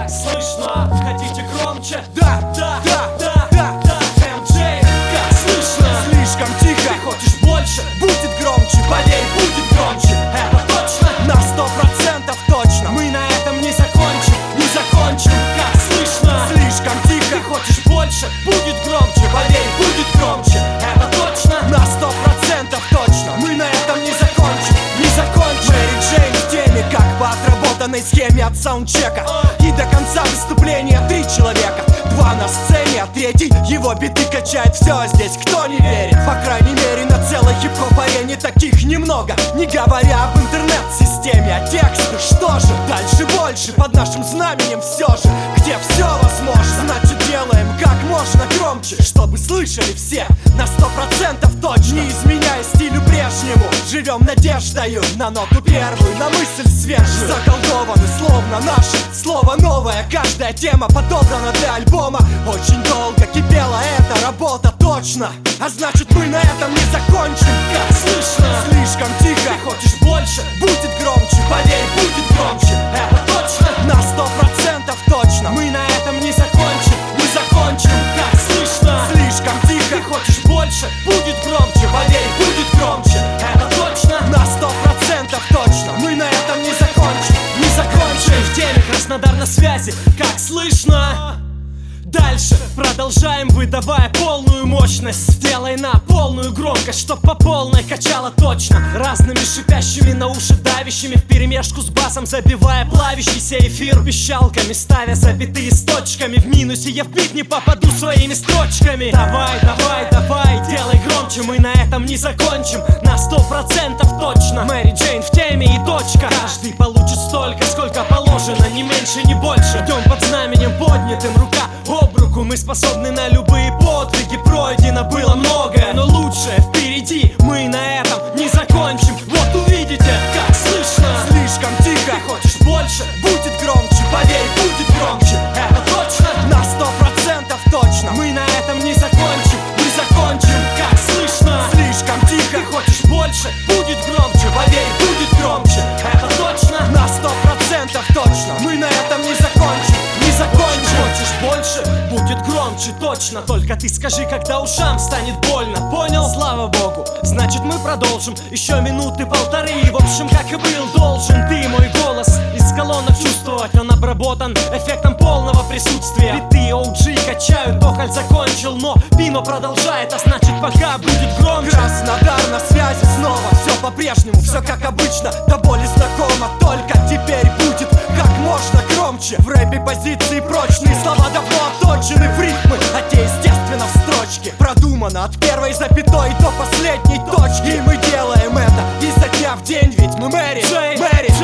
как слышно? Хотите громче? Да, Да, да, да, да, да. MJ, как слышно? слишком тихо. Ты хочешь больше? Будет громче, Поверь, будет громче. Это точно? на 100% точно. Мы на этом не закончим, не закончим. Как слышно? Слишком Ты тихо, хочешь больше? Будет громче. Поверь, будет громче. Это точно? на 100% точно. Мы на этом не закончим, Не закончим. Мэри Джейн в теме, как по отработанной схеме от саундчека. И до конца выступления 3 человека, 2 на сцене, а 3 его биты качает. Все здесь, кто не верит, по крайней мере на целой хип-хоп арене таких немного. Не говоря об интернет-системе, а тексты, что же? Дальше больше, под нашим знаменем все же, где все возможно. Значит делаем как можно громче, чтобы слышали все, на 100% точно. Не изменяя стилю прежнему, живем надеждою на ноту первую, на мысль свежую. Заколдованы словно наше слово новое. Каждая тема подобрана для альбома. Очень долго кипела эта работа точно, а значит мы на этом не закончим. Как слышно? Слишком тихо, Ты хочешь больше? будет громче, Поверь, будет громче. Это точно? на 100% точно. Мы на этом не закончим, не закончим. Как слышно? Слишком Ты тихо, хочешь больше? Будет громче. Поверь, будет громче. Это точно? на 100% точно. Мы на этом не закончим. Не закончим. В теме Краснодар на связи. Как слышно? Дальше продолжаем, выдавая полную мощность. Сделай на полную громкость, чтоб по полной качало точно. Разными шипящими на уши давящими, вперемешку с басом забивая плавящийся эфир. Пищалками ставя запятые с точками. В минусе я в бит не попаду своими строчками. Давай, давай, давай, делай громче. Мы на этом не закончим, на 100% точно. Мэри Джейн в теме и точка. Каждый получит столько, сколько положено, ни меньше, ни больше. Идем под знаменем поднятым, рука об руку. Мы способны на любые подвиги. Пройдено было многое, но лучшее впереди. Мы на этом не закончим. Вот увидите, как слышно. Слишком тихо, Ты хочешь больше? будет громче, Поверь, будет громче. Это точно? на 100% точно. Мы на этом не закончим, не закончим. Как слышно? Слишком тихо, Ты хочешь больше? Будет громче. Поверь, будет громче. Это точно? на 100% точно. Мы на этом не закончим, не закончим. Хочешь больше? Будет громче, точно. Только ты скажи, когда ушам станет больно. Понял? Слава богу. Значит, мы продолжим еще минуты полторы. В общем, как и был должен ты мой голос из колонок чувствовать. Он обработан эффектом полного присутствия. Биты OG качают, Тохаль закончил, но Пино продолжает, а значит, пока будет громче. Краснодар на связи снова. Все по-прежнему, все как обычно, до боли знакомо. Только теперь будет как можно громче. В рэпе позиции прочные, слова давно отточены в рифмы, а те естественно в строчке. Продумано от первой запятой до последней точки. И мы делаем это изо дня в день, ведь мы Мэри Джейн. Мэри